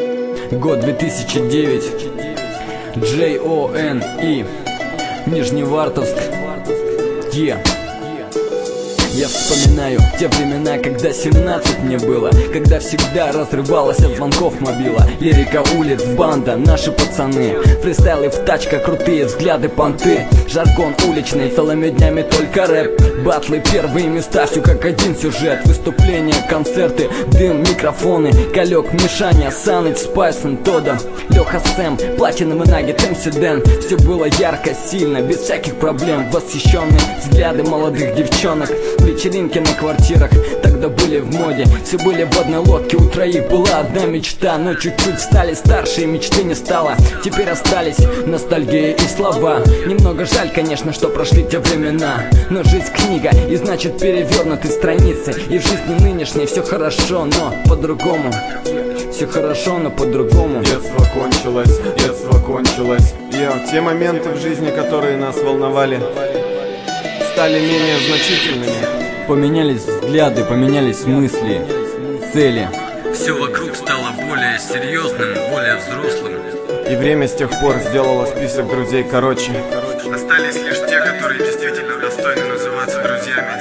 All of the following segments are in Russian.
Год 2009. JONE. Нижневартовск. Я вспоминаю те времена, когда 17 мне было, когда всегда разрывалась от звонков мобила. Лирика улиц, банда, наши пацаны, фристайлы в тачках, крутые взгляды, понты, жаргон уличный, целыми днями только рэп, батлы, первые места, все как один сюжет, выступления, концерты, дым, микрофоны, Калек, Мишаня, Саныч, Спайсон, Тодда, Леха Сэм, Платиновый Наггет, МС Дэн. Все было ярко, сильно, без всяких проблем, восхищенные взгляды молодых девчонок. Вечеринки на квартирах тогда были в моде. Все были в одной лодке, у троих была одна мечта. Но чуть-чуть стали старше и мечты не стало. Теперь остались ностальгия и слова. Немного жаль, конечно, что прошли те времена, но жизнь книга, и значит перевернуты страницы. И в жизни нынешней все хорошо, но по-другому. Все хорошо, но по-другому. Детство кончилось. И те моменты в жизни, которые нас волновали, стали менее значительными. Поменялись взгляды, поменялись мысли, цели. Все вокруг стало более серьезным, более взрослым. И время с тех пор сделало список друзей короче. Остались лишь те, которые действительно достойны называться друзьями.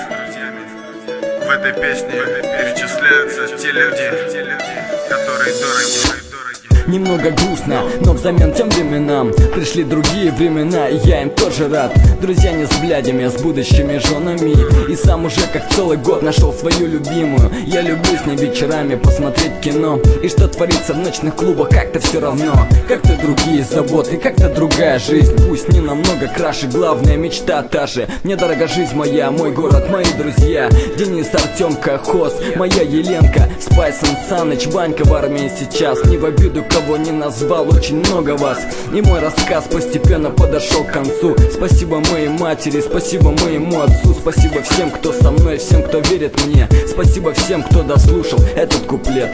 В этой песне перечисляются те люди, которые дороги. Немного грустно, но взамен тем временам пришли другие времена, и я им тоже рад. Друзья не с блядями, а с будущими женами. И сам уже как целый год нашел свою любимую. Я люблю с ней вечерами посмотреть кино. И что творится в ночных клубах, как-то все равно. Как-то другие заботы, как-то другая жизнь. Пусть не намного краше, главная мечта та же. Мне дорога жизнь моя, мой город, мои друзья. Денис, Артемка, Хос, моя Еленка, Спайсон, Саныч, Ванька в армии сейчас. Не в обиду, кого не назвал, очень много вас. И мой рассказ постепенно подошел к концу. Спасибо моей матери, спасибо моему отцу. Спасибо всем, кто со мной, всем, кто верит мне. Спасибо всем, кто дослушал этот куплет.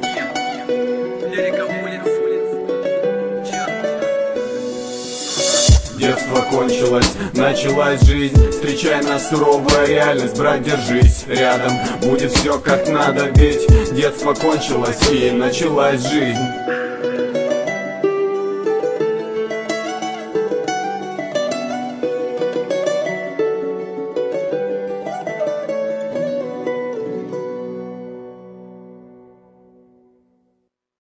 Детство кончилось, началась жизнь. Встречай нас, суровая реальность, брат, держись рядом. Будет все как надо, ведь детство кончилось и началась жизнь.